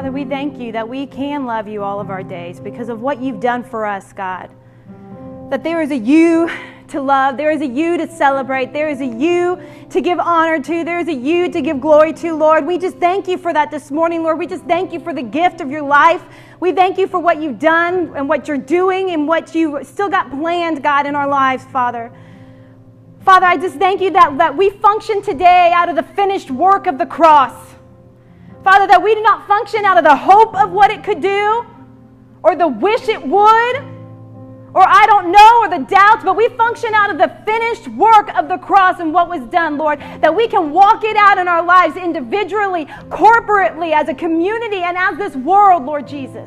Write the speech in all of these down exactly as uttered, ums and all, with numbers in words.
Father, we thank you that we can love you all of our days because of what you've done for us, God. That there is a you to love, there is a you to celebrate, there is a you to give honor to, there is a you to give glory to, Lord. We just thank you for that this morning, Lord. We just thank you for the gift of your life. We thank you for what you've done and what you're doing and what you still got planned, God, in our lives, Father. Father, I just thank you that, that we function today out of the finished work of the cross. Father, that we do not function out of the hope of what it could do or the wish it would or I don't know or the doubts, but we function out of the finished work of the cross and what was done, Lord, that we can walk it out in our lives individually, corporately, as a community, and as this world, Lord Jesus.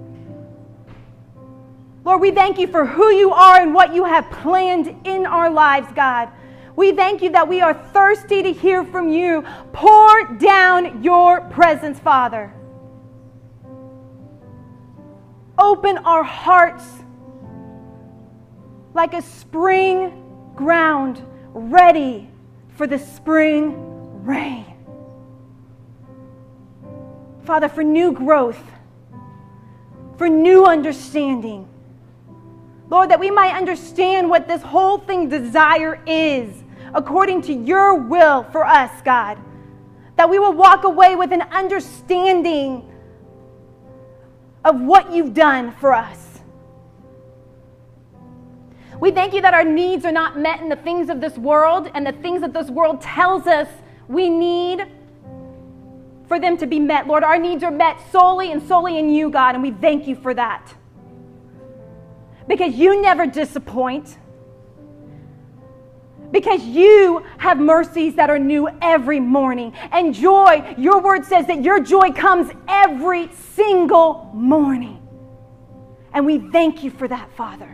Lord, we thank you for who you are and what you have planned in our lives, God. We thank you that we are thirsty to hear from you. Pour down your presence, Father. Open our hearts like a spring ground ready for the spring rain. Father, for new growth, for new understanding. Lord, that we might understand what this whole thing desire is according to your will for us, God. That we will walk away with an understanding of what you've done for us. We thank you that our needs are not met in the things of this world and the things that this world tells us we need for them to be met. Lord, our needs are met solely and solely in you, God, and we thank you for that. Because you never disappoint. Because you have mercies that are new every morning. And joy, your word says that your joy comes every single morning. And we thank you for that, Father.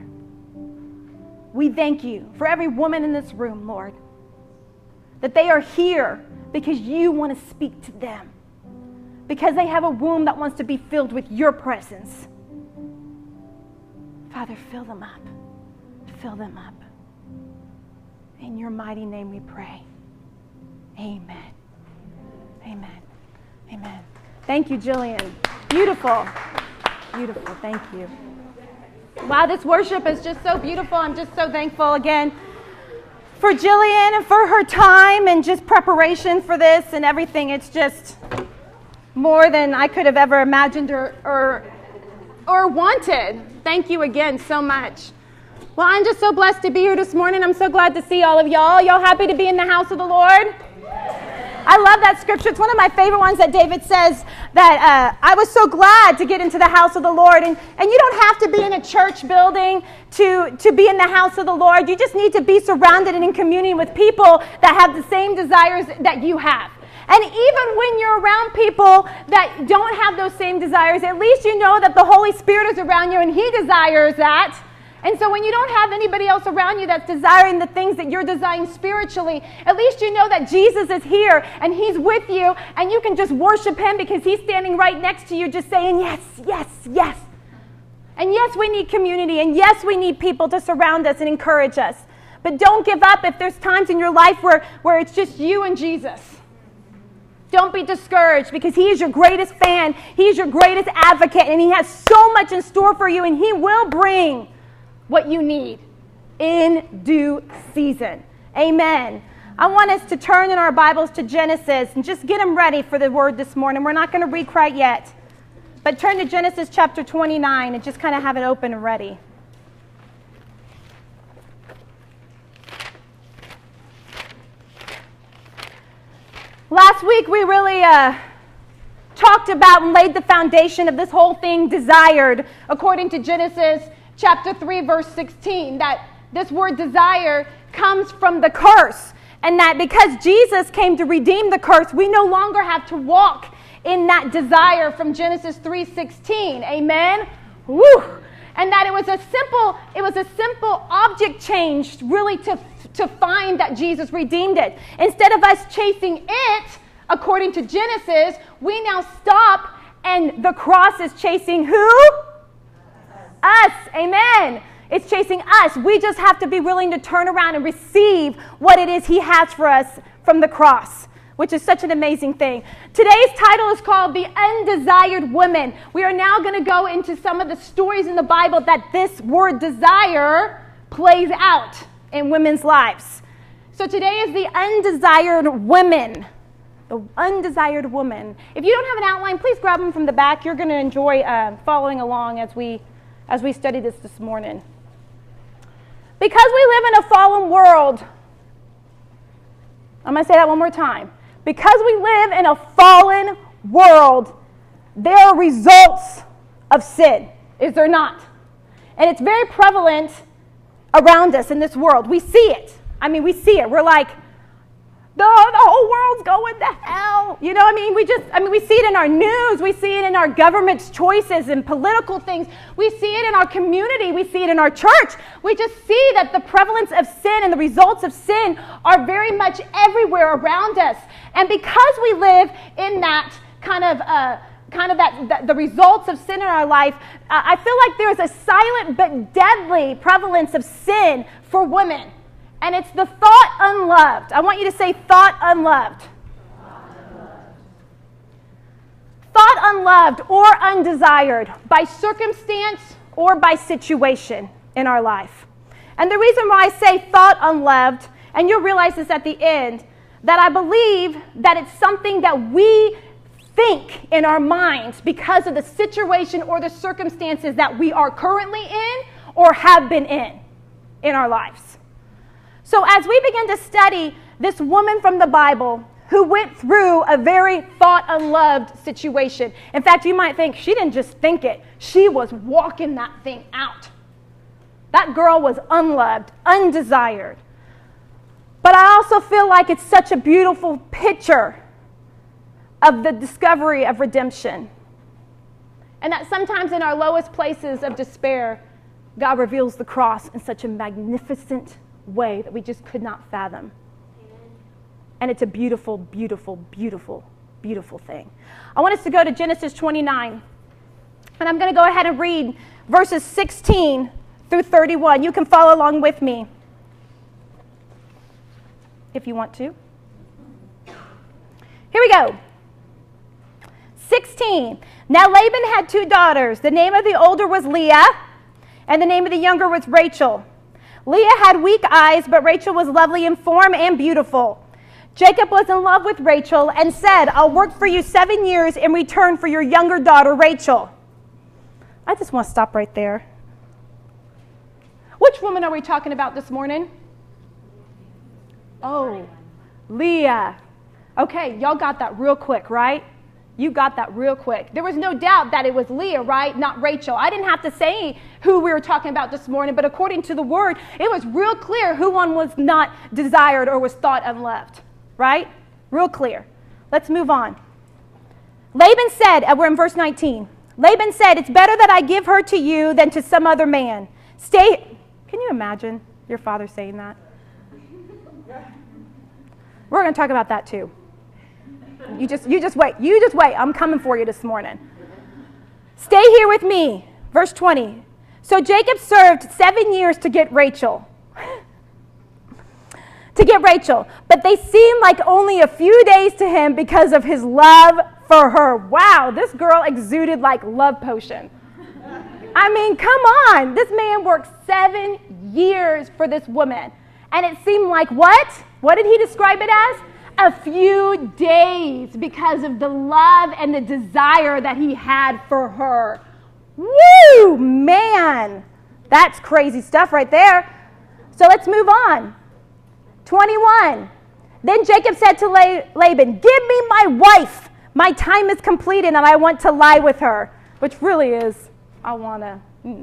We thank you for every woman in this room, Lord, that they are here because you want to speak to them. Because they have a womb that wants to be filled with your presence. Father, fill them up. Fill them up. In your mighty name we pray. Amen. Amen. Amen. Thank you, Jillian. Beautiful. Beautiful. Thank you. Wow, this worship is just so beautiful. I'm just so thankful again for Jillian and for her time and just preparation for this and everything. It's just more than I could have ever imagined or or, or wanted. Thank you again so much. Well, I'm just so blessed to be here this morning. I'm so glad to see all of y'all. Y'all happy to be in the house of the Lord? I love that scripture. It's one of my favorite ones that David says that uh, I was so glad to get into the house of the Lord. And, and you don't have to be in a church building to, to be in the house of the Lord. You just need to be surrounded and in communion with people that have the same desires that you have. And even when you're around people that don't have those same desires, at least you know that the Holy Spirit is around you and He desires that. And so when you don't have anybody else around you that's desiring the things that you're desiring spiritually, at least you know that Jesus is here and He's with you and you can just worship Him because He's standing right next to you just saying, yes, yes, yes. And yes, we need community, and yes, we need people to surround us and encourage us. But don't give up if there's times in your life where, where it's just you and Jesus. Don't be discouraged because He is your greatest fan. He is your greatest advocate, and He has so much in store for you, and He will bring what you need in due season. Amen. I want us to turn in our Bibles to Genesis and just get them ready for the word this morning. We're not going to read quite yet, but turn to Genesis chapter twenty-nine and just kind of have it open and ready. Last week we really uh, talked about and laid the foundation of this whole thing, desired, according to Genesis chapter three, verse sixteen, that this word desire comes from the curse. And that because Jesus came to redeem the curse, we no longer have to walk in that desire from Genesis three sixteen. Amen? Woo! And that it was a simple, it was a simple object change really to, to find that Jesus redeemed it. Instead of us chasing it, according to Genesis, we now stop and the cross is chasing who? Us. Amen. It's chasing us. We just have to be willing to turn around and receive what it is He has for us from the cross. which is such an amazing thing. Today's title is called The Undesired Woman. We are now going to go into some of the stories in the Bible that this word desire plays out in women's lives. So today is the undesired woman. The undesired woman. If you don't have an outline, please grab them from the back. You're going to enjoy uh, following along as we as we study this this morning. Because we live in a fallen world, I'm going to say that one more time. Because we live in a fallen world, there are results of sin, is there not? And it's very prevalent around us in this world. We see it. I mean, we see it. We're like, the, the whole world's going to hell. You know what I mean? We just, I mean, we see it in our news. We see it in our government's choices and political things. We see it in our community. We see it in our church. We just see that the prevalence of sin and the results of sin are very much everywhere around us. And because we live in that kind of, uh, kind of that, that, the results of sin in our life, uh, I feel like there's a silent but deadly prevalence of sin for women. And it's the thought unloved. I want you to say thought unloved. Thought unloved. Thought unloved or undesired by circumstance or by situation in our life. And the reason why I say thought unloved, and you'll realize this at the end, that I believe that it's something that we think in our minds because of the situation or the circumstances that we are currently in or have been in in our lives. So as we begin to study this woman from the Bible who went through a very thought unloved situation. In fact, you might think she didn't just think it. She was walking that thing out. That girl was unloved, undesired. But I also feel like it's such a beautiful picture of the discovery of redemption. And that sometimes in our lowest places of despair, God reveals the cross in such a magnificent way that we just could not fathom. Amen. And it's a beautiful, beautiful, beautiful, beautiful thing. I want us to go to Genesis twenty-nine. And I'm going to go ahead and read verses sixteen through thirty-one. You can follow along with me if you want to. Here we go. sixteen. Now Laban had two daughters. The name of the older was Leah, and the name of the younger was Rachel. Leah had weak eyes, but Rachel was lovely in form and beautiful. Jacob was in love with Rachel and said, I'll work for you seven years in return for your younger daughter, Rachel. I just want to stop right there. Which woman are we talking about this morning? Oh, Leah. Okay, y'all got that real quick, right? You got that real quick. There was no doubt that it was Leah, right? Not Rachel. I didn't have to say who we were talking about this morning, but according to the word, it was real clear who one was not desired or was thought unloved, right? Real clear. Let's move on. Laban said, uh, we're in verse nineteen. Laban said, it's better that I give her to you than to some other man. Stay. Can you imagine your father saying that? We're going to talk about that too. You just, you just wait. You just wait. I'm coming for you this morning. Stay here with me. Verse twenty. So Jacob served seven years to get Rachel. to get Rachel. But they seemed like only a few days to him because of his love for her. Wow, this girl exuded like love potion. I mean, come on. This man worked seven years for this woman. And it seemed like what? What did he describe it as? A few days because of the love and the desire that he had for her. Woo, man. That's crazy stuff right there. So let's move on. twenty-one. Then Jacob said to Laban, give me my wife. My time is completed and I want to lie with her. Which really is, I want to. Mm.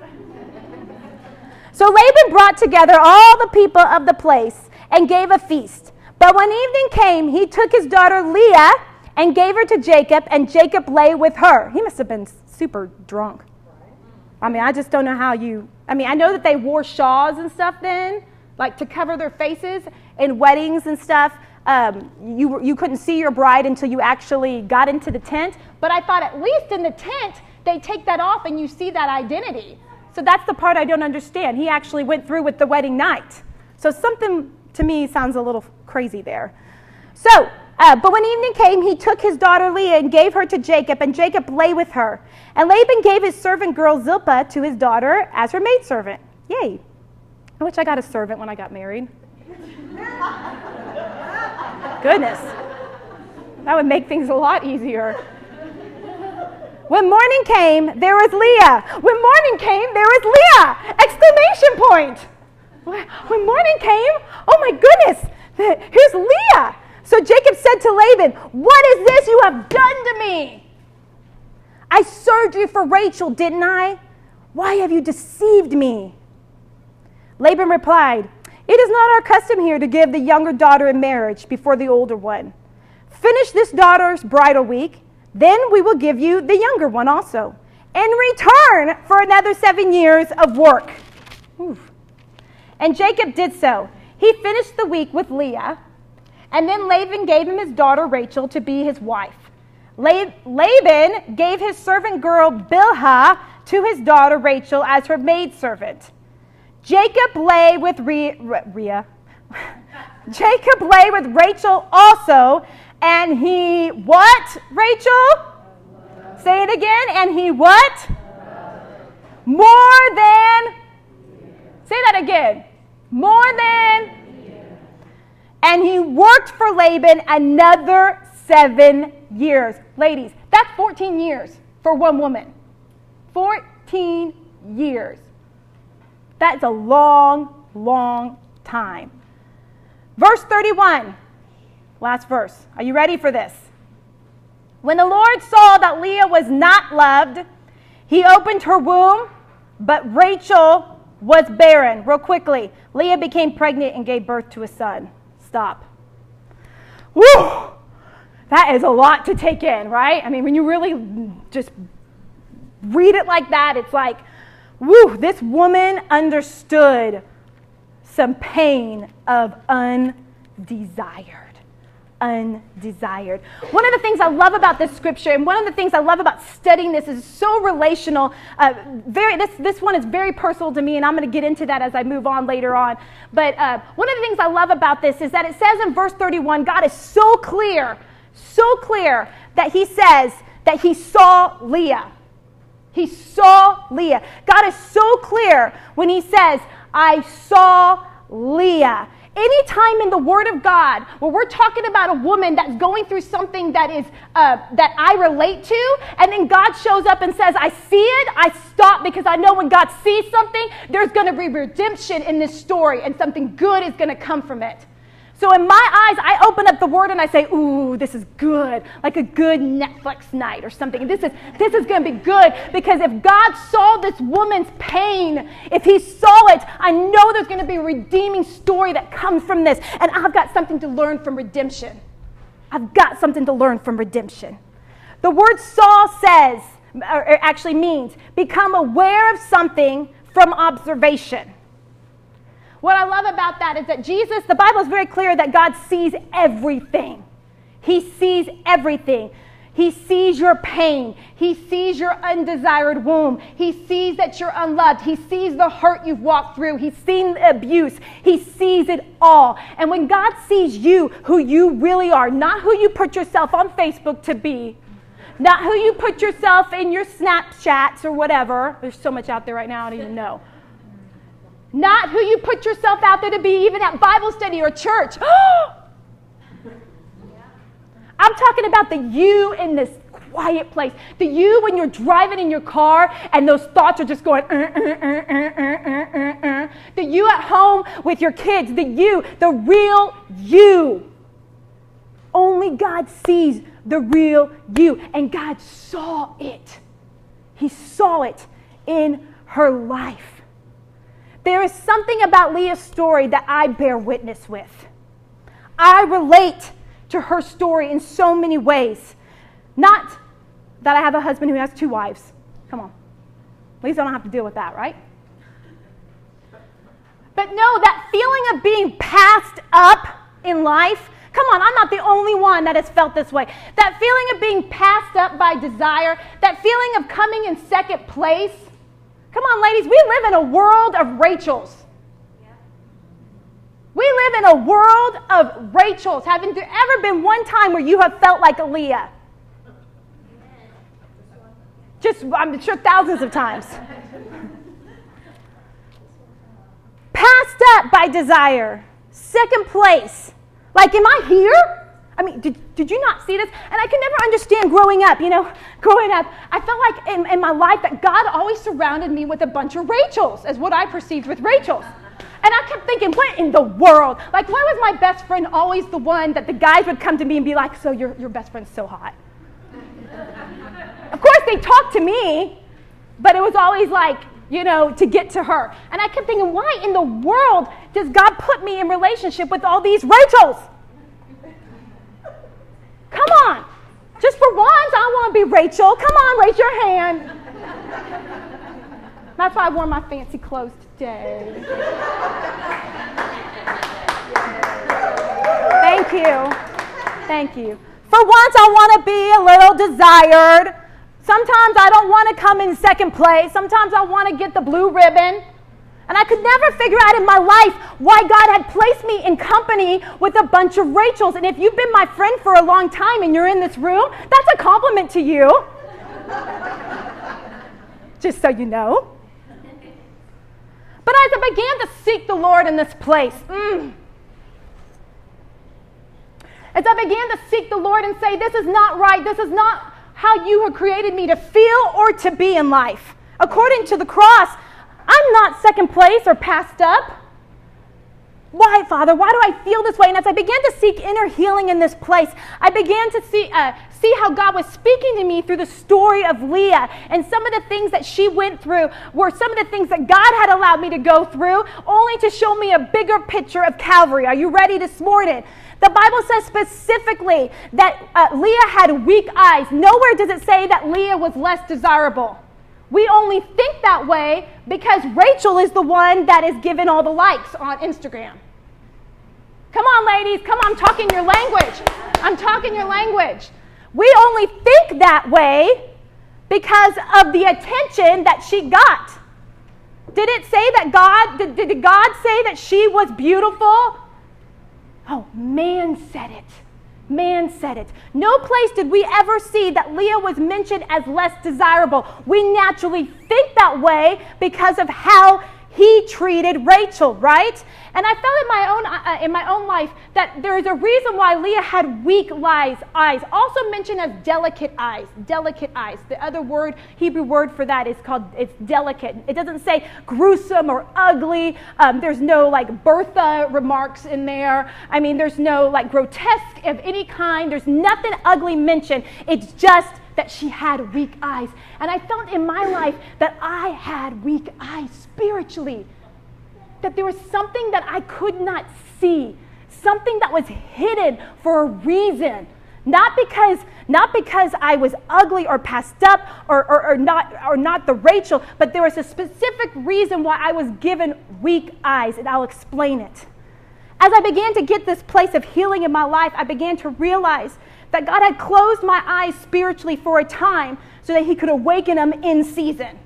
So Laban brought together all the people of the place and gave a feast. But when evening came, he took his daughter Leah and gave her to Jacob, and Jacob lay with her. He must have been super drunk. I mean, I just don't know how you... I mean, I know that they wore shawls and stuff then, like to cover their faces in weddings and stuff. Um, you, you couldn't see your bride until you actually got into the tent. But I thought at least in the tent, they take that off and you see that identity. So that's the part I don't understand. He actually went through with the wedding night. So something... to me sounds a little crazy there. So Uh, but when evening came, he took his daughter Leah and gave her to Jacob, and Jacob lay with her. And Laban gave his servant girl Zilpah to his daughter as her maidservant. Yay. I wish I got a servant when I got married. Goodness. That would make things a lot easier. When morning came, there was Leah. When morning came, there was Leah! Exclamation point. When morning came, oh my goodness, here's Leah. So Jacob said to Laban, what is this you have done to me? I served you for Rachel, didn't I? Why have you deceived me? Laban replied, it is not our custom here to give the younger daughter in marriage before the older one. Finish this daughter's bridal week, then we will give you the younger one also, in return for another seven years of work. Oof. And Jacob did so. He finished the week with Leah, and then Laban gave him his daughter Rachel to be his wife. Laban gave his servant girl Bilhah to his daughter Rachel as her maidservant. Jacob lay with Re- Rhea. Jacob lay with Rachel also, and he what, Rachel? Say it again. And he what? More than. Say that again. More than. And he worked for Laban another seven years. Ladies, that's fourteen years for one woman. fourteen years. That's a long, long time. Verse thirty-one. Last verse. Are you ready for this? When the Lord saw that Leah was not loved, he opened her womb, but Rachel was barren. Real quickly, Leah became pregnant and gave birth to a son. Stop. Woo! That is a lot to take in, right? I mean, when you really just read it like that, it's like, woo, this woman understood some pain of undesired. Undesired. One of the things I love about this scripture, and one of the things I love about studying this, is so relational. Uh, very, this this one is very personal to me, and I'm going to get into that as I move on later on. But uh, one of the things I love about this is that it says in verse thirty-one, God is so clear, so clear that He says that He saw Leah. He saw Leah. God is so clear when He says, I saw Leah. Anytime in the Word of God where we're talking about a woman that's going through something that is uh, that I relate to, and then God shows up and says, I see it, I stop, because I know when God sees something, there's going to be redemption in this story, and something good is going to come from it. So in my eyes, I open up the Word and I say, ooh, this is good, like a good Netflix night or something. This is this is going to be good, because if God saw this woman's pain, if He saw it, I know there's going to be a redeeming story that comes from this. And I've got something to learn from redemption. I've got something to learn from redemption. The word saw says, or actually means, become aware of something from observation. What I love about that is that Jesus, the Bible is very clear that God sees everything. He sees everything. He sees your pain. He sees your undesired womb. He sees that you're unloved. He sees the hurt you've walked through. He's seen the abuse. He sees it all. And when God sees you, who you really are, not who you put yourself on Facebook to be, not who you put yourself in your Snapchats or whatever. There's so much out there right now, I don't even know. Not who you put yourself out there to be, even at Bible study or church. I'm talking about the you in this quiet place. The you when you're driving in your car and those thoughts are just going, uh, uh, uh, uh, uh, uh, uh. The you at home with your kids. The you, the real you. Only God sees the real you. And God saw it. He saw it in her life. There is something about Leah's story that I bear witness with. I relate to her story in so many ways. Not that I have a husband who has two wives. Come on. At least I don't have to deal with that, right? But no, that feeling of being passed up in life. Come on, I'm not the only one that has felt this way. That feeling of being passed up by desire. That feeling of coming in second place. Come on, ladies, we live in a world of Rachels. We live in a world of Rachels. Haven't there ever been one time where you have felt like a Leah? Just, I'm sure, thousands of times. Passed up by desire. Second place. Like, am I here? I mean, did, did you not see this? And I could never understand growing up, you know, growing up, I felt like in, in my life that God always surrounded me with a bunch of Rachels, as what I perceived with Rachels. And I kept thinking, what in the world? Like, why was my best friend always the one that the guys would come to me and be like, so your, your best friend's so hot? Of course, they talked to me, but it was always like, you know, to get to her. And I kept thinking, why in the world does God put me in relationship with all these Rachels? Come on. Just for once, I want to be Rachel. Come on, raise your hand. That's why I wore my fancy clothes today. Thank you. Thank you. For once, I want to be a little desired. Sometimes I don't want to come in second place. Sometimes I want to get the blue ribbon. And I could never figure out in my life why God had placed me in company with a bunch of Rachels. And if you've been my friend for a long time and you're in this room, that's a compliment to you. Just so you know. But as I began to seek the Lord in this place, mm, as I began to seek the Lord and say, this is not right, this is not how you have created me to feel or to be in life. According to the cross, I'm not second place or passed up. Why, Father? Why do I feel this way? And as I began to seek inner healing in this place, I began to see uh, see how God was speaking to me through the story of Leah. And some of the things that she went through were some of the things that God had allowed me to go through, only to show me a bigger picture of Calvary. Are you ready this morning? The Bible says specifically that uh, Leah had weak eyes. Nowhere does it say that Leah was less desirable. We only think that way because Rachel is the one that is given all the likes on Instagram. Come on, ladies. Come on, I'm talking your language. I'm talking your language. We only think that way because of the attention that she got. Did it say that God, did, did God say that she was beautiful? Oh, man said it. Man said it. No place did we ever see that Leah was mentioned as less desirable. We naturally think that way because of how he treated Rachel, right? And I felt in my own uh, in my own life that there is a reason why Leah had weak eyes, eyes, also mentioned as delicate eyes, delicate eyes. The other word, Hebrew word for that is called, it's delicate. It doesn't say gruesome or ugly. Um, there's no like Bertha remarks in there. I mean, there's no like grotesque of any kind. There's nothing ugly mentioned. It's just that she had weak eyes. And I felt in my life that I had weak eyes spiritually. That there was something that I could not see. Something that was hidden for a reason. Not because, not because I was ugly or passed up or, or, or, not, or not the Rachel, but there was a specific reason why I was given weak eyes, and I'll explain it. As I began to get this place of healing in my life, I began to realize that God had closed my eyes spiritually for a time so that he could awaken them in season.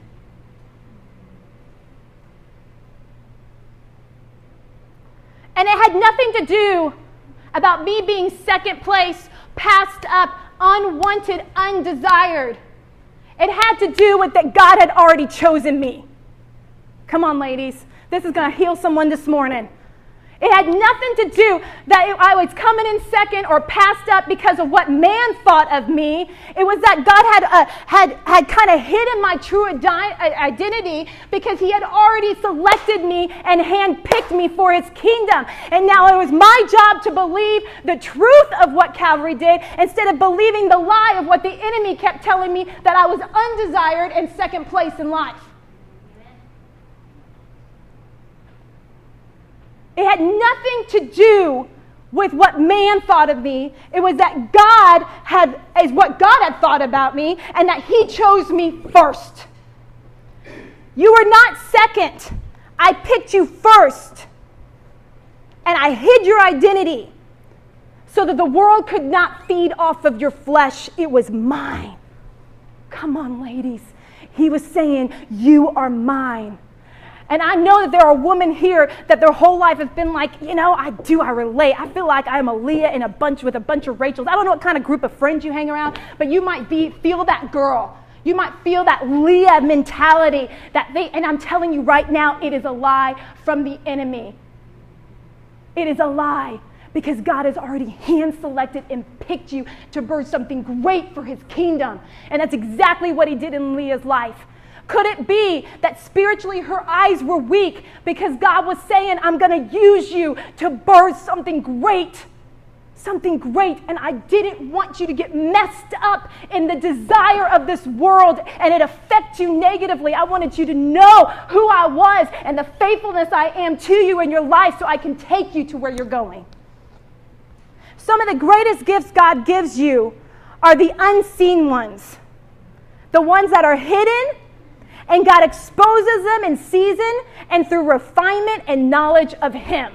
And it had nothing to do about me being second place, passed up, unwanted, undesired. It had to do with that God had already chosen me. Come on, ladies. This is going to heal someone this morning. It had nothing to do that I was coming in second or passed up because of what man thought of me. It was that God had uh, had had kind of hidden my true identity because he had already selected me and handpicked me for his kingdom. And now it was my job to believe the truth of what Calvary did instead of believing the lie of what the enemy kept telling me, that I was undesired and second place in life. It had nothing to do with what man thought of me. It was that God had, is what God had thought about me, and that he chose me first. You were not second. I picked you first. And I hid your identity so that the world could not feed off of your flesh. It was mine. Come on, ladies. He was saying, you are mine. And I know that there are women here that their whole life have been like, you know, I do, I relate. I feel like I'm a Leah in a bunch with a bunch of Rachels. I don't know what kind of group of friends you hang around, but you might be feel that girl. You might feel that Leah mentality that they, and I'm telling you right now, it is a lie from the enemy. It is a lie because God has already hand-selected and picked you to birth something great for his kingdom. And that's exactly what he did in Leah's life. Could it be that spiritually her eyes were weak because God was saying, I'm going to use you to birth something great, something great, and I didn't want you to get messed up in the desire of this world and it affect you negatively. I wanted you to know who I was and the faithfulness I am to you in your life so I can take you to where you're going. Some of the greatest gifts God gives you are the unseen ones, the ones that are hidden, and God exposes them in season and through refinement and knowledge of him.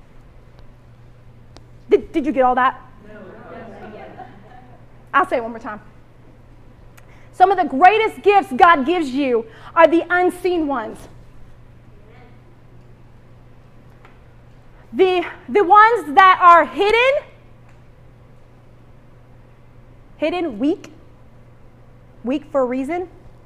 Did, did you get all that? No. I'll say it one more time. Some of the greatest gifts God gives you are the unseen ones. The, the ones that are hidden, hidden, weak, weak for a reason.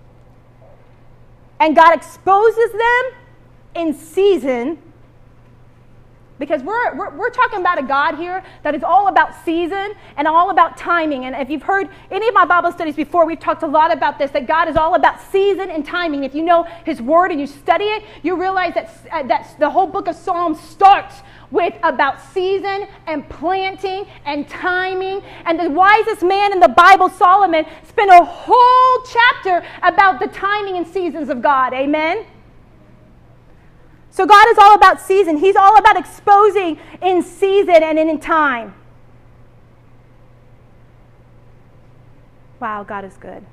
And God exposes them in season because we're, we're, we're talking about a God here that is all about season and all about timing. And if you've heard any of my Bible studies before, we've talked a lot about this, that God is all about season and timing. If you know his word and you study it, you realize that, uh, that the whole book of Psalms starts with about season and planting and timing. And the wisest man in the Bible, Solomon, spent a whole chapter about the timing and seasons of God. Amen? So God is all about season. He's all about exposing in season and in time. Wow, God is good.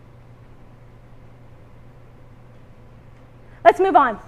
Let's move on.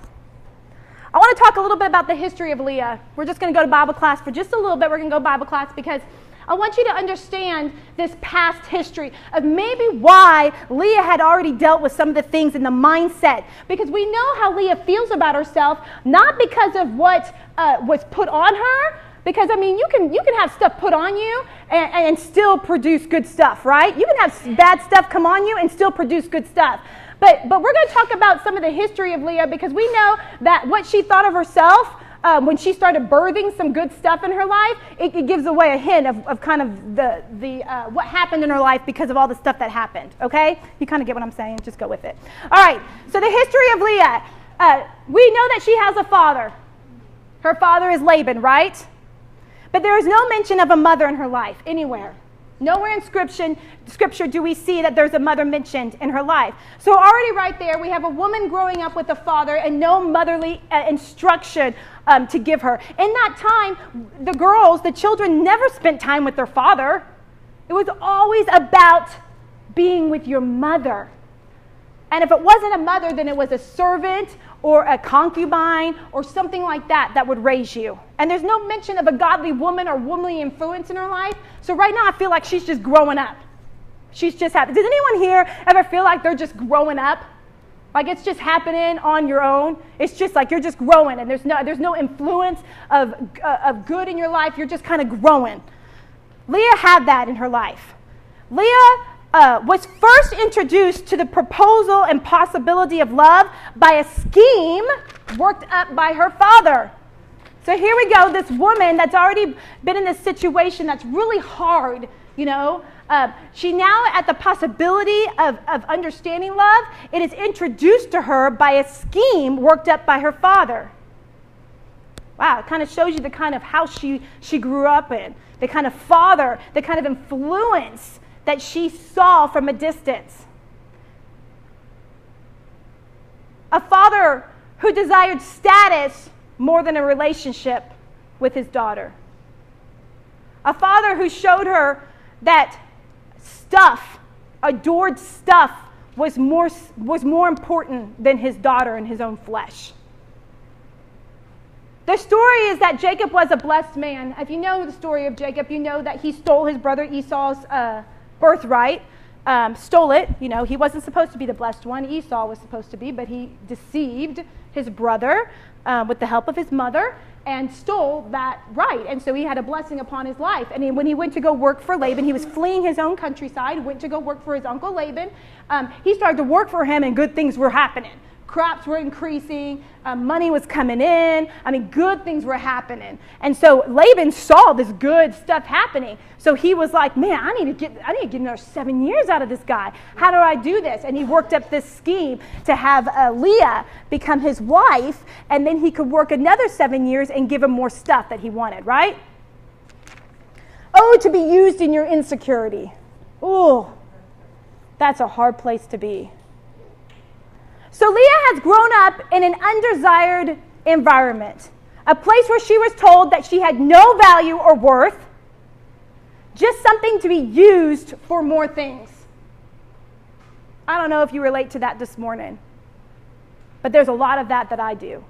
I want to talk a little bit about the history of Leah. We're just going to go to Bible class for just a little bit. We're going to go to Bible class because I want you to understand this past history of maybe why Leah had already dealt with some of the things in the mindset. Because we know how Leah feels about herself, not because of what uh, was put on her, because, I mean, you can you can have stuff put on you and, and still produce good stuff, right? You can have bad stuff come on you and still produce good stuff. But but we're going to talk about some of the history of Leah because we know that what she thought of herself um, when she started birthing some good stuff in her life, it, it gives away a hint of, of kind of the, the uh, what happened in her life because of all the stuff that happened, okay? You kind of get what I'm saying. Just go with it. All right, so the history of Leah. Uh, we know that she has a father. Her father is Laban, right? But there is no mention of a mother in her life anywhere. Nowhere in scripture, scripture do we see that there's a mother mentioned in her life. So already right there, we have a woman growing up with a father and no motherly uh, instruction um, to give her. In that time, the girls, the children, never spent time with their father. It was always about being with your mother. And if it wasn't a mother, then it was a servant or a concubine or something like that that would raise you. And there's no mention of a godly woman or womanly influence in her life. So right now I feel like she's just growing up. She's just happening. Does anyone here ever feel like they're just growing up? Like it's just happening on your own? It's just like you're just growing and there's no, there's no influence of, uh, of good in your life. You're just kind of growing. Leah had that in her life. Leah Uh, was first introduced to the proposal and possibility of love by a scheme worked up by her father. So here we go, this woman that's already been in this situation that's really hard, you know. Uh, she now, at the possibility of, of understanding love, it is introduced to her by a scheme worked up by her father. Wow, it kind of shows you the kind of house she, she grew up in, the kind of father, the kind of influence that she saw from a distance. A father who desired status more than a relationship with his daughter. A father who showed her that stuff, adored stuff, was more, was more important than his daughter and his own flesh. The story is that Jacob was a blessed man. If you know the story of Jacob, you know that he stole his brother Esau's uh, birthright. um, stole it. You know, he wasn't supposed to be the blessed one. Esau was supposed to be, but he deceived his brother uh, with the help of his mother and stole that right. And so he had a blessing upon his life. And he, when he went to go work for Laban, he was fleeing his own countryside, went to go work for his uncle Laban. Um, he started to work for him, and good things were happening. Crops were increasing, uh, money was coming in. I mean, good things were happening. And so Laban saw this good stuff happening. So he was like, man, I need to get I need to get another seven years out of this guy. How do I do this? And he worked up this scheme to have uh, Leah become his wife, and then he could work another seven years and give him more stuff that he wanted, right? Oh, to be used in your insecurity. Ooh, that's a hard place to be. So Leah has grown up in an undesired environment, a place where she was told that she had no value or worth, just something to be used for more things. I don't know if you relate to that this morning, but there's a lot of that that I do.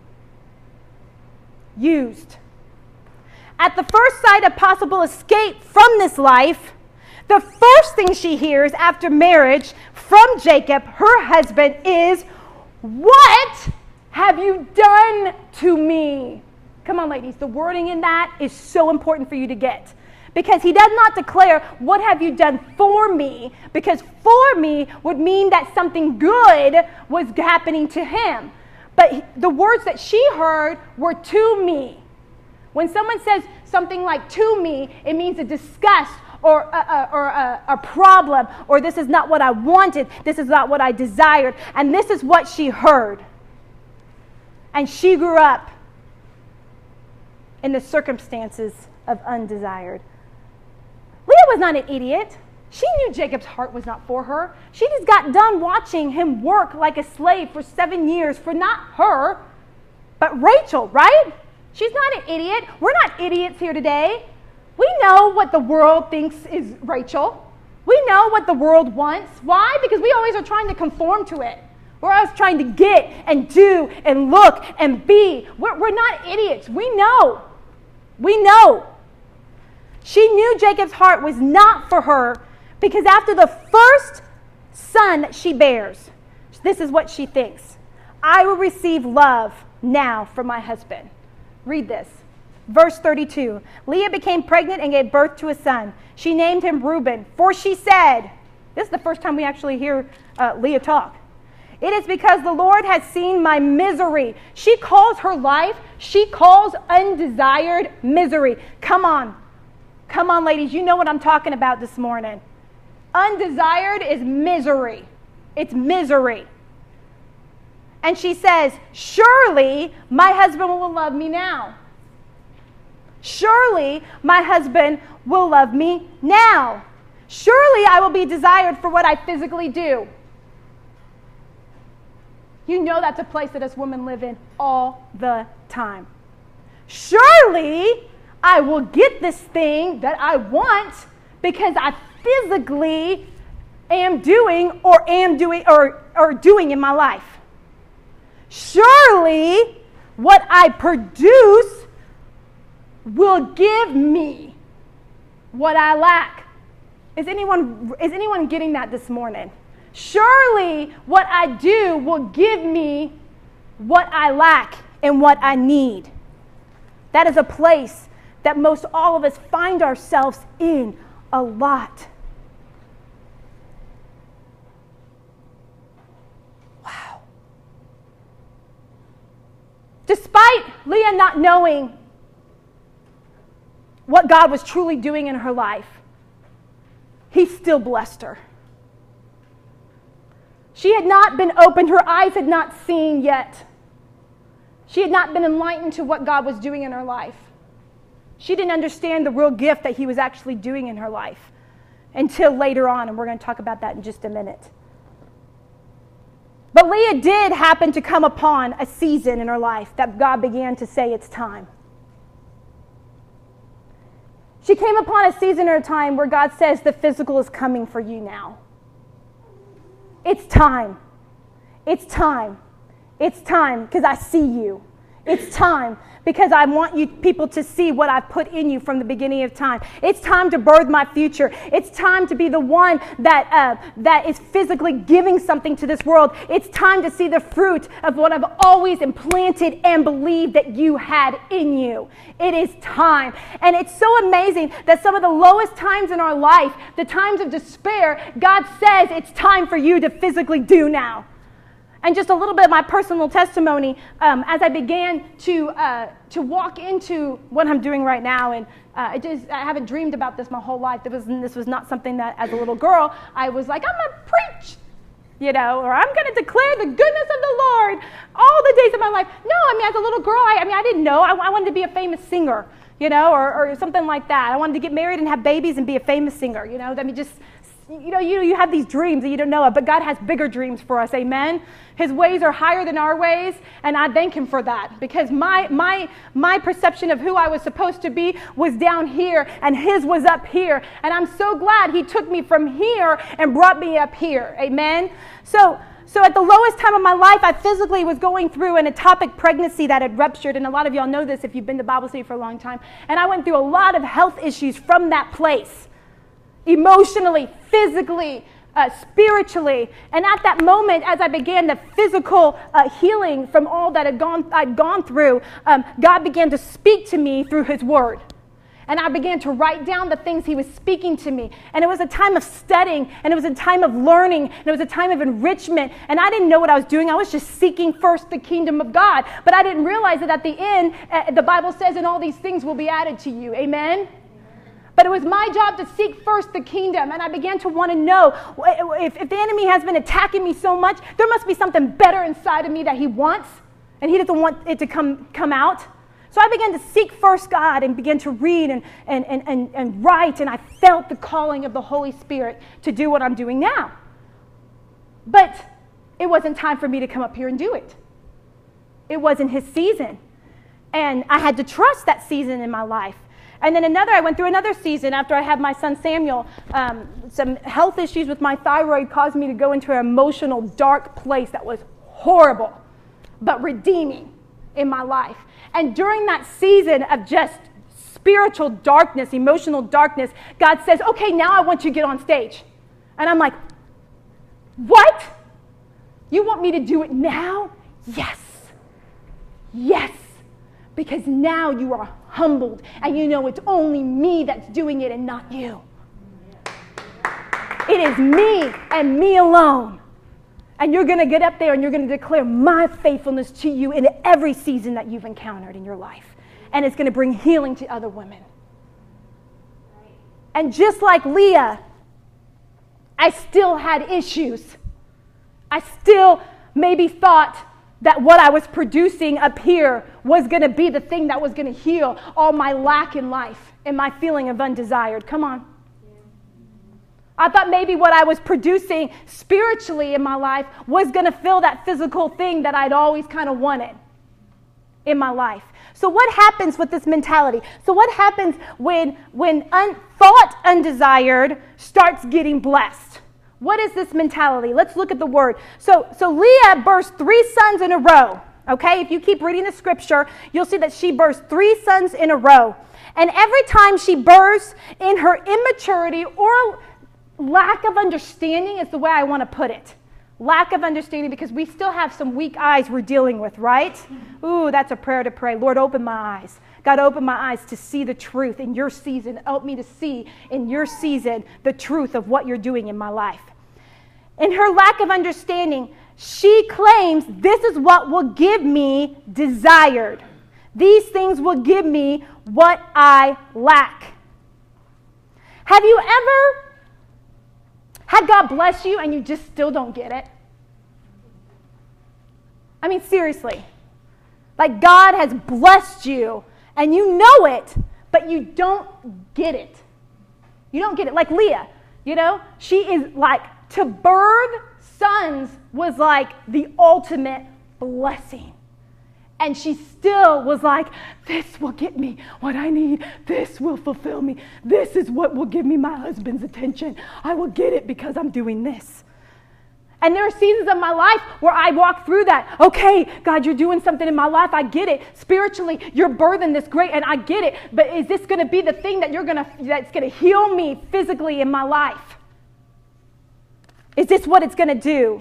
Used. At the first sight of possible escape from this life, the first thing she hears after marriage from Jacob, her husband, is, "What have you done to me?" Come on, ladies. The wording in that is so important for you to get. Because he does not declare, "What have you done for me?" Because for me would mean that something good was happening to him. But the words that she heard were "to me." When someone says something like "to me," it means a disgust or a, a, or a, a problem, or this is not what I wanted, this is not what I desired. And this is what she heard. And she grew up in the circumstances of undesired. Leah was not an idiot. She knew Jacob's heart was not for her. She just got done watching him work like a slave for seven years for not her, but Rachel, right? She's not an idiot. We're not idiots here today. We know what the world thinks is Rachel. We know what the world wants. Why? Because we always are trying to conform to it. We're always trying to get and do and look and be. We're, we're not idiots. We know. We know. She knew Jacob's heart was not for her because after the first son that she bears, this is what she thinks. I will receive love now from my husband. Read this. Verse thirty-two, Leah became pregnant and gave birth to a son. She named him Reuben, for she said, this is the first time we actually hear uh, Leah talk. It is because the Lord has seen my misery. She calls her life, she calls undesired misery. Come on. Come on, ladies. You know what I'm talking about this morning. Undesired is misery. It's misery. And she says, surely my husband will love me now. Surely my husband will love me now. Surely I will be desired for what I physically do. You know that's a place that us women live in all the time. Surely I will get this thing that I want because I physically am doing or am doing or, or doing in my life. Surely what I produce will give me what I lack. Is anyone, is anyone getting that this morning? Surely what I do will give me what I lack and what I need. That is a place that most all of us find ourselves in a lot. Wow. Despite Leah not knowing what God was truly doing in her life, he still blessed her. She had not been opened, her eyes had not seen yet. She had not been enlightened to what God was doing in her life. She didn't understand the real gift that he was actually doing in her life until later on, and we're going to talk about that in just a minute. But Leah did happen to come upon a season in her life that God began to say it's time. She came upon a season or a time where God says the physical is coming for you now. It's time. It's time. It's time because I see you. It's time. Because I want you people to see what I've put in you from the beginning of time. It's time to birth my future. It's time to be the one that uh, that is physically giving something to this world. It's time to see the fruit of what I've always implanted and believed that you had in you. It is time. And it's so amazing that some of the lowest times in our life, the times of despair, God says it's time for you to physically do now. And just a little bit of my personal testimony, um, as I began to uh, to walk into what I'm doing right now, and uh, I just I haven't dreamed about this my whole life. This was this was not something that, as a little girl, I was like, I'm gonna preach, you know, or I'm gonna declare the goodness of the Lord all the days of my life. No, I mean, as a little girl, I, I mean, I didn't know. I, I wanted to be a famous singer, you know, or, or something like that. I wanted to get married and have babies and be a famous singer, you know. I mean, just. You know, you, you have these dreams that you don't know of, but God has bigger dreams for us, amen? His ways are higher than our ways, and I thank him for that, because my my my perception of who I was supposed to be was down here, and his was up here, and I'm so glad he took me from here and brought me up here, amen? So, so at the lowest time of my life, I physically was going through an ectopic pregnancy that had ruptured, and a lot of y'all know this if you've been to Bible study for a long time, and I went through a lot of health issues from that place. Emotionally, physically, uh, spiritually. And at that moment, as I began the physical uh, healing from all that had gone, I'd gone through, um, God began to speak to me through his word. And I began to write down the things he was speaking to me. And it was a time of studying, and it was a time of learning, and it was a time of enrichment. And I didn't know what I was doing. I was just seeking first the kingdom of God. But I didn't realize that at the end, uh, the Bible says, and all these things will be added to you. Amen? But it was my job to seek first the kingdom, and I began to want to know, if, if the enemy has been attacking me so much, there must be something better inside of me that he wants, and he doesn't want it to come, come out. So I began to seek first God and began to read and, and, and, and, and write, and I felt the calling of the Holy Spirit to do what I'm doing now. But it wasn't time for me to come up here and do it. It wasn't his season, and I had to trust that season in my life. And then another, I went through another season after I had my son Samuel. Um, some health issues with my thyroid caused me to go into an emotional, dark place that was horrible, but redeeming in my life. And during that season of just spiritual darkness, emotional darkness, God says, okay, now I want you to get on stage. And I'm like, what? You want me to do it now? Yes. Yes. Because now you are humbled and you know it's only me that's doing it and not you. It is me and me alone. And you're going to get up there and you're going to declare my faithfulness to you in every season that you've encountered in your life. And it's going to bring healing to other women. And just like Leah, I still had issues. I still maybe thought that what I was producing up here was going to be the thing that was going to heal all my lack in life and my feeling of undesired. Come on. I thought maybe what I was producing spiritually in my life was going to fill that physical thing that I'd always kind of wanted in my life. So what happens with this mentality? So what happens when, when un, thought undesired starts getting blessed? What is this mentality? Let's look at the word. So, so Leah birthed three sons in a row. Okay, if you keep reading the scripture, you'll see that she birthed three sons in a row. And every time she births in her immaturity or lack of understanding is the way I want to put it. Lack of understanding, because we still have some weak eyes we're dealing with, right? Ooh, that's a prayer to pray. Lord, open my eyes. God, open my eyes to see the truth in your season. Help me to see in your season the truth of what you're doing in my life. In her lack of understanding, she claims this is what will give me desired. These things will give me what I lack. Have you ever had God bless you and you just still don't get it? I mean, seriously. Like God has blessed you and you know it, but you don't get it. You don't get it. Like Leah, you know, she is like, to birth sons was like the ultimate blessing. And she still was like, this will get me what I need. This will fulfill me. This is what will give me my husband's attention. I will get it because I'm doing this. And there are seasons of my life where I walk through that. Okay, God, you're doing something in my life. I get it. Spiritually, you're birthing this great, and I get it. But is this going to be the thing that you're going to that's going to heal me physically in my life? Is this what it's going to do?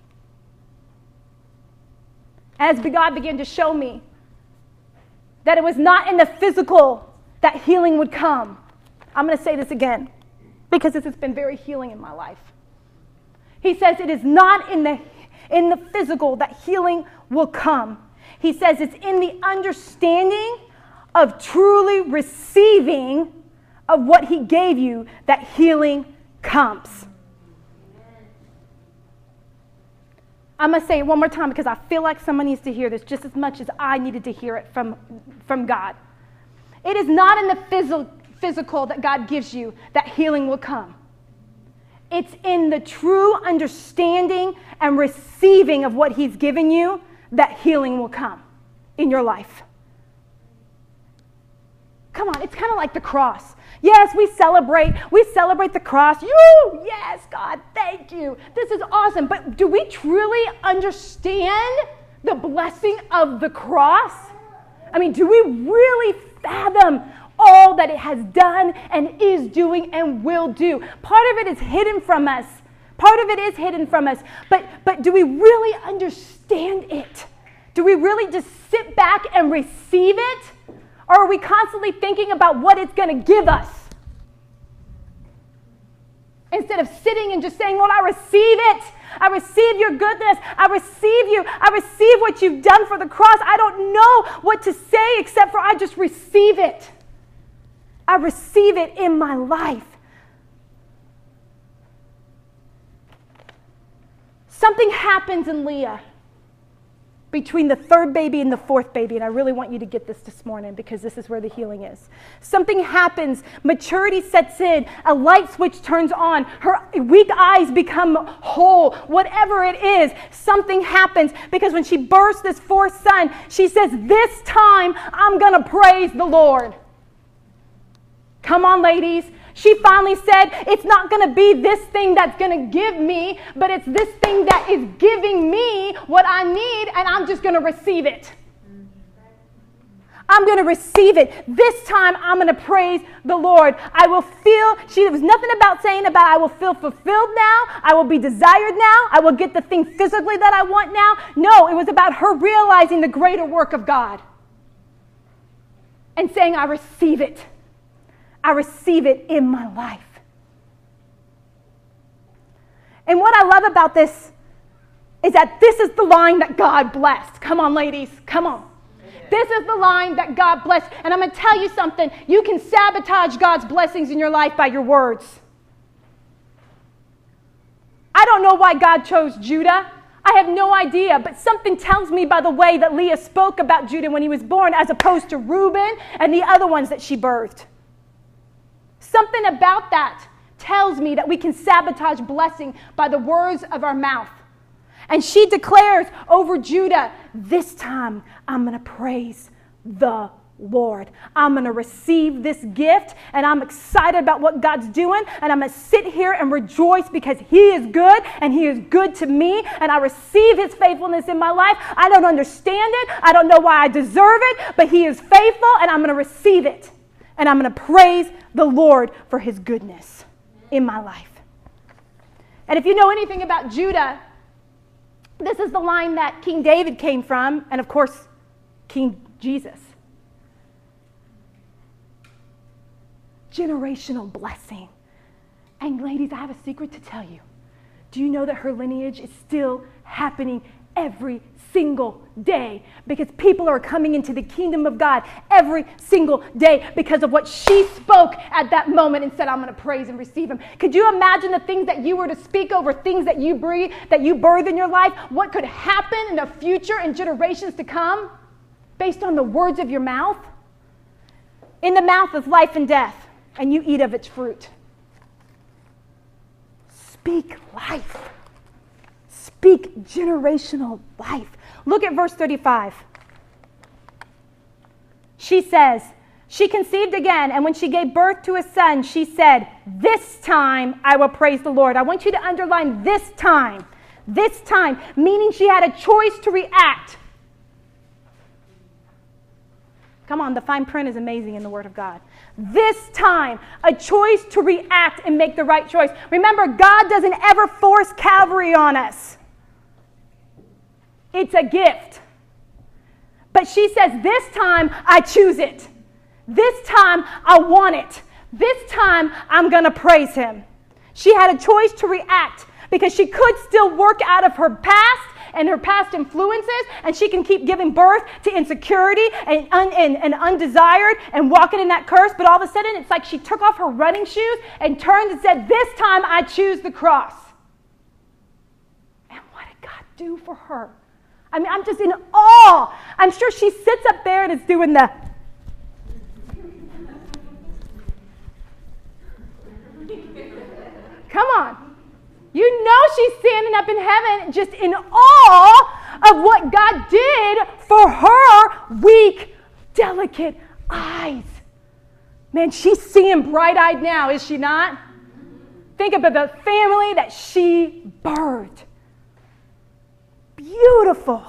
As God began to show me that it was not in the physical that healing would come. I'm going to say this again because this has been very healing in my life. He says it is not in the, in the physical that healing will come. He says it's in the understanding of truly receiving of what he gave you that healing comes. I'm going to say it one more time because I feel like someone needs to hear this just as much as I needed to hear it from, from God. It is not in the phys- physical that God gives you that healing will come. It's in the true understanding and receiving of what he's given you that healing will come in your life. Come on, it's kind of like the cross. Yes, we celebrate. We celebrate the cross. You, yes, God, thank you. This is awesome. But do we truly understand the blessing of the cross? I mean, do we really fathom all that it has done and is doing and will do? Part of it is hidden from us. Part of it is hidden from us. But, but do we really understand it? Do we really just sit back and receive it? Or are we constantly thinking about what it's going to give us? Instead of sitting and just saying, Lord, I receive it. I receive your goodness. I receive you. I receive what you've done for the cross. I don't know what to say except for I just receive it. I receive it in my life. Something happens in Leah between the third baby and the fourth baby, and I really want you to get this this morning because this is where the healing is. Something happens, maturity sets in, a light switch turns on, her weak eyes become whole, whatever it is, something happens because when she births this fourth son, she says, this time I'm going to praise the Lord. Come on, ladies. She finally said, it's not going to be this thing that's going to give me, but it's this thing that is giving me what I need, and I'm just going to receive it. I'm going to receive it. This time, I'm going to praise the Lord. I will feel, she there was nothing about saying about I will feel fulfilled now. I will be desired now. I will get the thing physically that I want now. No, it was about her realizing the greater work of God and saying, I receive it. I receive it in my life. And what I love about this is that this is the line that God blessed. Come on, ladies. Come on. Amen. This is the line that God blessed. And I'm going to tell you something. You can sabotage God's blessings in your life by your words. I don't know why God chose Judah. I have no idea, but something tells me by the way that Leah spoke about Judah when he was born as opposed to Reuben and the other ones that she birthed. Something about that tells me that we can sabotage blessing by the words of our mouth. And she declares over Judah, this time I'm going to praise the Lord. I'm going to receive this gift, and I'm excited about what God's doing, and I'm going to sit here and rejoice because he is good, and he is good to me, and I receive his faithfulness in my life. I don't understand it. I don't know why I deserve it, but he is faithful, and I'm going to receive it. And I'm going to praise the Lord for his goodness in my life. And if you know anything about Judah, this is the line that King David came from, and of course, King Jesus. Generational blessing. And ladies, I have a secret to tell you. Do you know that her lineage is still happening every single day because people are coming into the kingdom of God every single day because of what she spoke at that moment and said, I'm going to praise and receive him. Could you imagine the things that you were to speak over things that you breathe, that you birth in your life? What could happen in the future and generations to come based on the words of your mouth? In the mouth is life and death, and you eat of its fruit. Speak life. Speak generational life. Look at verse thirty-five. She says, she conceived again, and when she gave birth to a son, she said, this time I will praise the Lord. I want you to underline this time. This time, meaning she had a choice to react. Come on, the fine print is amazing in the Word of God. This time, a choice to react and make the right choice. Remember, God doesn't ever force Calvary on us. It's a gift. But she says, this time, I choose it. This time, I want it. This time, I'm going to praise him. She had a choice to react because she could still work out of her past and her past influences, and she can keep giving birth to insecurity and, un, and, and undesired and walking in that curse. But all of a sudden, it's like she took off her running shoes and turned and said, this time I choose the cross. And what did God do for her? I mean, I'm just in awe. I'm sure she sits up there and is doing the... Come on. You know she's standing up in heaven just in awe of what God did for her weak, delicate eyes. Man, she's seeing bright-eyed now, is she not? Think about the family that she birthed. Beautiful.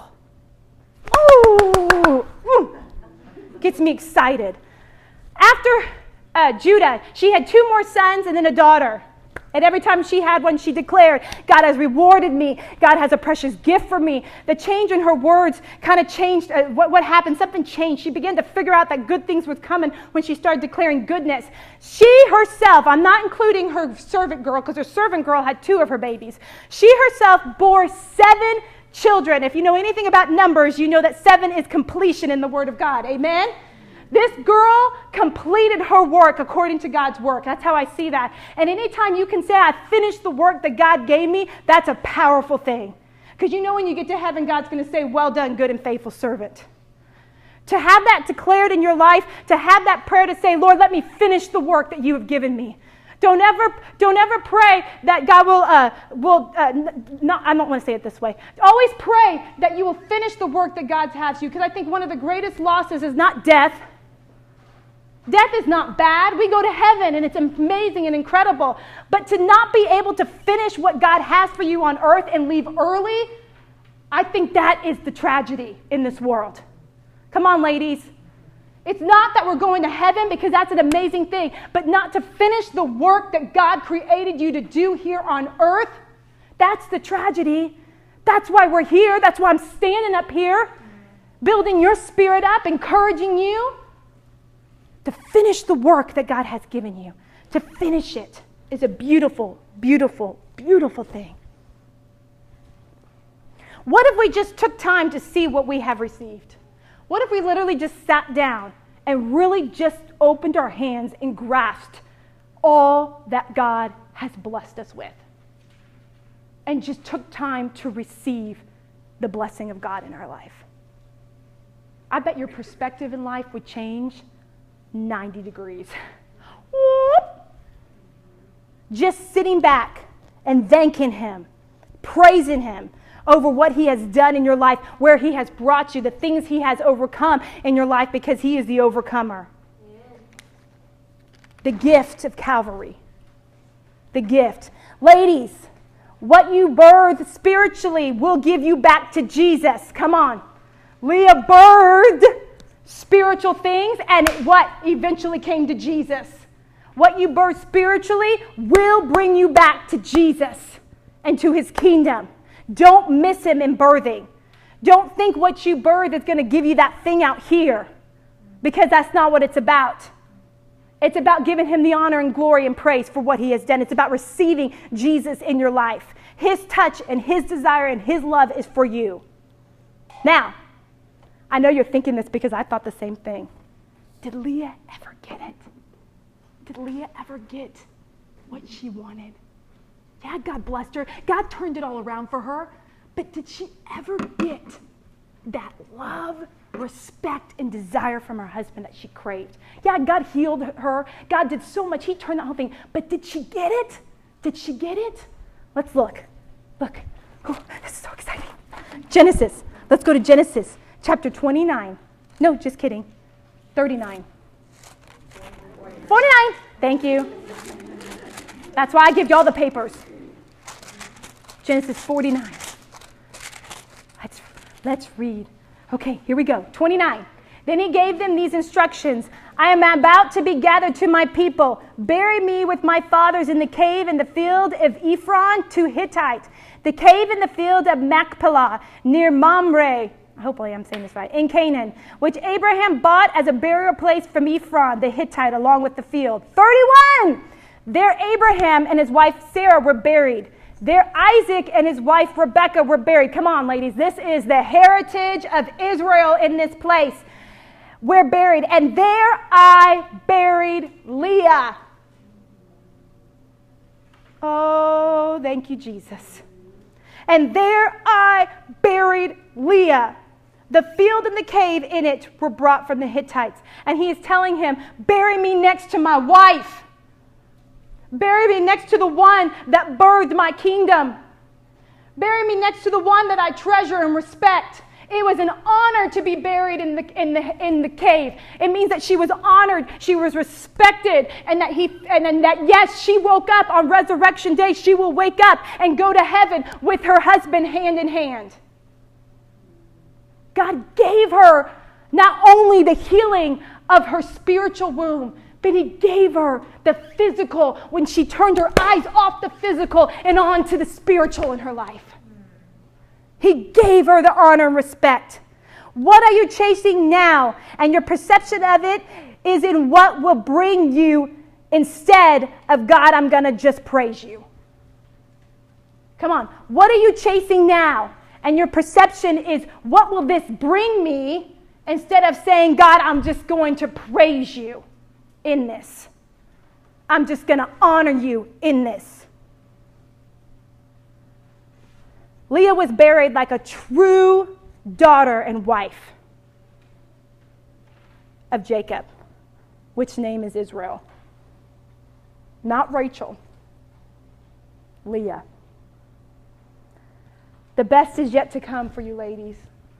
Ooh, ooh. Gets me excited. After uh, Judah, she had two more sons and then a daughter. And every time she had one, she declared, God has rewarded me. God has a precious gift for me. The change in her words kind of changed. Uh, what, what happened? Something changed. She began to figure out that good things were coming when she started declaring goodness. She herself, I'm not including her servant girl, because her servant girl had two of her babies. She herself bore seven children. If you know anything about numbers, you know that seven is completion in the Word of God. Amen? This girl completed her work according to God's work. That's how I see that. And anytime you can say, I finished the work that God gave me, that's a powerful thing. Because you know when you get to heaven, God's going to say, well done, good and faithful servant. To have that declared in your life, to have that prayer to say, Lord, let me finish the work that you have given me. Don't ever, don't ever pray that God will, uh, will uh, not, I don't want to say it this way. Always pray that you will finish the work that God has you. Because I think one of the greatest losses is not death. Death is not bad. We go to heaven and it's amazing and incredible. But to not be able to finish what God has for you on earth and leave early, I think that is the tragedy in this world. Come on, ladies. It's not that we're going to heaven, because that's an amazing thing, but not to finish the work that God created you to do here on earth. That's the tragedy. That's why we're here. That's why I'm standing up here, building your spirit up, encouraging you to finish the work that God has given you. To finish it is a beautiful, beautiful, beautiful thing. What if we just took time to see what we have received? What if we literally just sat down and really just opened our hands and grasped all that God has blessed us with? And just took time to receive the blessing of God in our life. I bet your perspective in life would change ninety degrees. Whoop. Just sitting back and thanking him, praising him over what he has done in your life, where he has brought you, the things he has overcome in your life, because he is the overcomer. Yeah. The gift of Calvary. The gift. Ladies, what you birth spiritually will give you back to Jesus. Come on. Leah birthed spiritual things, and what eventually came to Jesus. What you birth spiritually will bring you back to Jesus and to his kingdom. Don't miss him in birthing. Don't think what you birth is going to give you that thing out here, because that's not what it's about. It's about giving him the honor and glory and praise for what he has done. It's about receiving Jesus in your life. His touch and his desire and his love is for you. Now, I know you're thinking this, because I thought the same thing. Did Leah ever get it? Did Leah ever get what she wanted? Yeah, God blessed her. God turned it all around for her. But did she ever get that love, respect, and desire from her husband that she craved? Yeah, God healed her. God did so much. He turned that whole thing. But did she get it? Did she get it? Let's look. Look. Oh, this is so exciting. Genesis. Let's go to Genesis chapter twenty-nine. No, just kidding. thirty-nine. forty-nine. Thank you. That's why I give you all the papers. Genesis forty-nine. Let's read. Okay, here we go. twenty-nine. Then he gave them these instructions. I am about to be gathered to my people. Bury me with my fathers in the cave in the field of Ephron to Hittite, the cave in the field of Machpelah, near Mamre, hopefully I'm saying this right, in Canaan, which Abraham bought as a burial place from Ephron, the Hittite, along with the field. thirty-one! There Abraham and his wife Sarah were buried. There Isaac and his wife Rebekah were buried. Come on, ladies. This is the heritage of Israel in this place. We're buried. And there I buried Leah. Oh, thank you, Jesus. And there I buried Leah. The field and the cave in it were brought from the Hittites. And he is telling him, bury me next to my wife. Bury me next to the one that birthed my kingdom. Bury me next to the one that I treasure and respect. It was an honor to be buried in the, in the, in the cave. It means that she was honored, she was respected, and that he and, and that yes, she woke up on resurrection day. She will wake up and go to heaven with her husband hand in hand. God gave her not only the healing of her spiritual womb, but he gave her the physical when she turned her eyes off the physical and on to the spiritual in her life. He gave her the honor and respect. What are you chasing now? And your perception of it is in what will bring you instead of, God, I'm going to just praise you. Come on. What are you chasing now? And your perception is, what will this bring me? Instead of saying, God, I'm just going to praise you in this. I'm just going to honor you in this. Leah was buried like a true daughter and wife of Jacob, which name is Israel. Not Rachel. Leah. The best is yet to come for you ladies.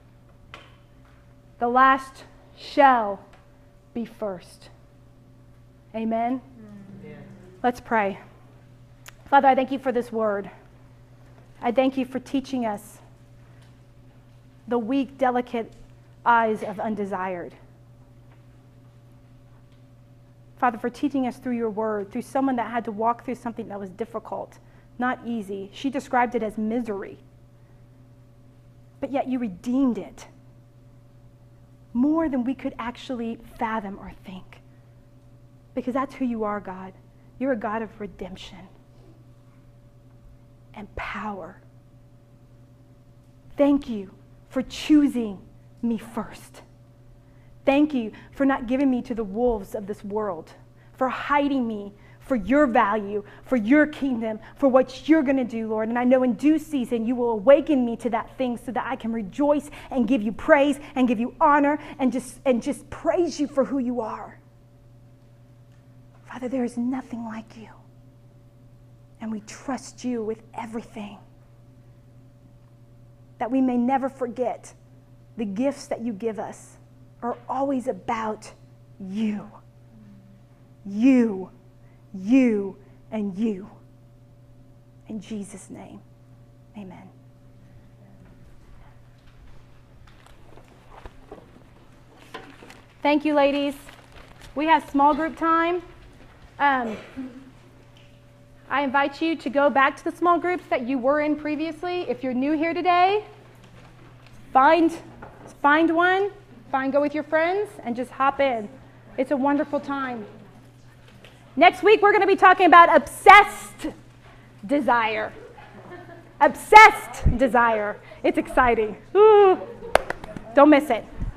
The last shall be first. Amen? Amen. Let's pray. Father, I thank you for this word. I thank you for teaching us the weak, delicate eyes of undesired. Father, for teaching us through your word, through someone that had to walk through something that was difficult, not easy. She described it as misery. But yet you redeemed it more than we could actually fathom or think. Because that's who you are, God. You're a God of redemption and power. Thank you for choosing me first. Thank you for not giving me to the wolves of this world, for hiding me for your value, for your kingdom, for what you're going to do, Lord. And I know in due season you will awaken me to that thing so that I can rejoice and give you praise and give you honor and just, and just praise you for who you are. Father, there is nothing like you. And we trust you with everything. That we may never forget the gifts that you give us are always about you. You, you, and you. In Jesus' name, amen. Thank you, ladies. We have small group time. Um, I invite you to go back to the small groups that you were in previously. If you're new here today, find, find one, find, go with your friends, and just hop in. It's a wonderful time. Next week, we're going to be talking about obsessed desire. Obsessed desire. It's exciting. Ooh, don't miss it.